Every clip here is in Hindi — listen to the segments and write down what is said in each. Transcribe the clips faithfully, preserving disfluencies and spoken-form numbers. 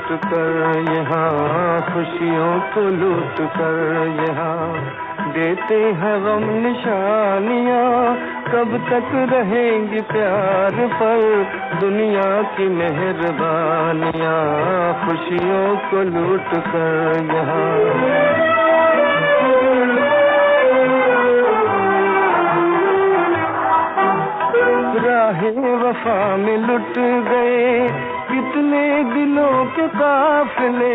लूट कर यहाँ, खुशियों को लूट कर यहाँ देते हैं गम निशानियाँ। कब तक रहेंगी प्यार पर दुनिया की मेहरबानियाँ, खुशियों को लूट कर यहाँ। राहे वफा में लुट गए कितने दिलों के काफिले,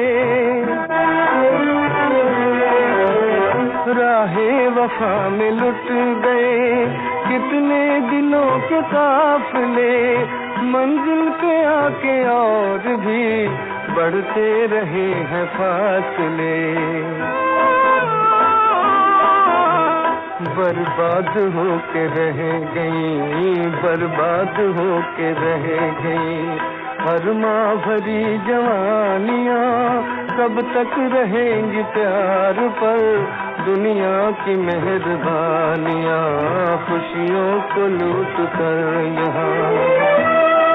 राहे वफा में लुट गए कितने दिलों के काफिले। मंजिल पे आके और भी बढ़ते रहे हैं फासले। बर्बाद हो के रह गई, बर्बाद हो के रह गई अरमा भरी जवानियाँ। कब तक रहेंगी प्यार पर दुनिया की मेहरबानियाँ, खुशियों को लूट कर यहाँ।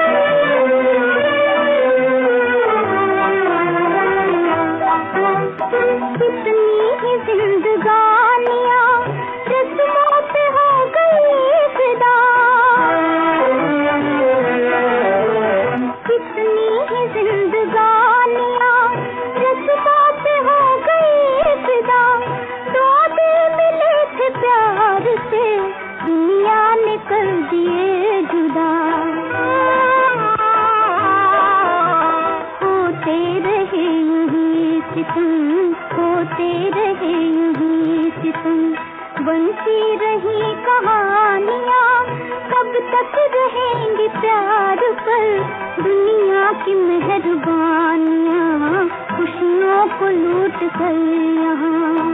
होते रहे यूं सितम, बनती रही कहानियाँ। कब तक रहेंगी प्यार पर दुनिया की मेहरबानियाँ, खुशियों को लूट कर यहाँ।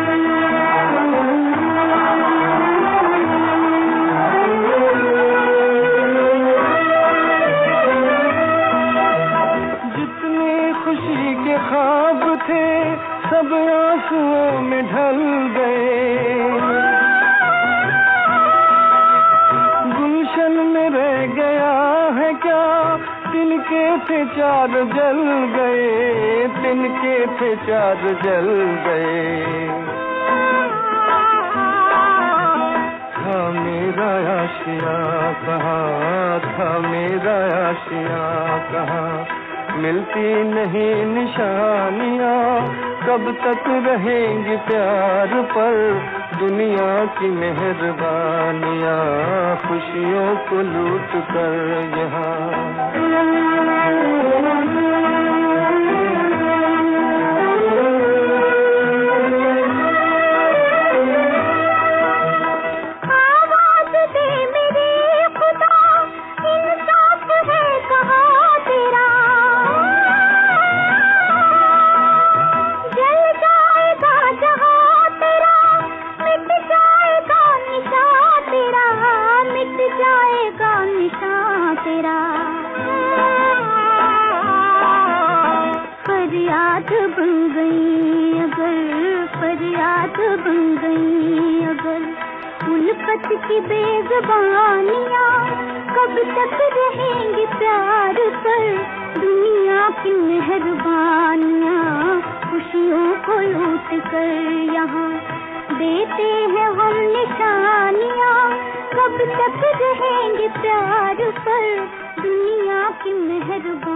ख्वाब थे सब आंसुओं में ढल गए, गुलशन में रह गया है क्या तिनके थे चार जल गए, तिनके थे चार जल गए। था मेरा आशिया कहाँ, था मेरा आशिया कहाँ, मिलती नहीं निशानियाँ। कब तक रहेंगी प्यार पर दुनिया की मेहरबानियाँ, खुशियों को लूट कर यहाँ। फरियाद बन गई अगर, फरियाद बन गई अगर उल्फत की बेज़बानियाँ। कब तक रहेंगी प्यार पर दुनिया की मेहरबानियाँ, खुशियों को लूट कर यहाँ देते हैं हम निशानियाँ। कब तक रहेंगे प्यार पर दुनिया की मेहरबानियाँ।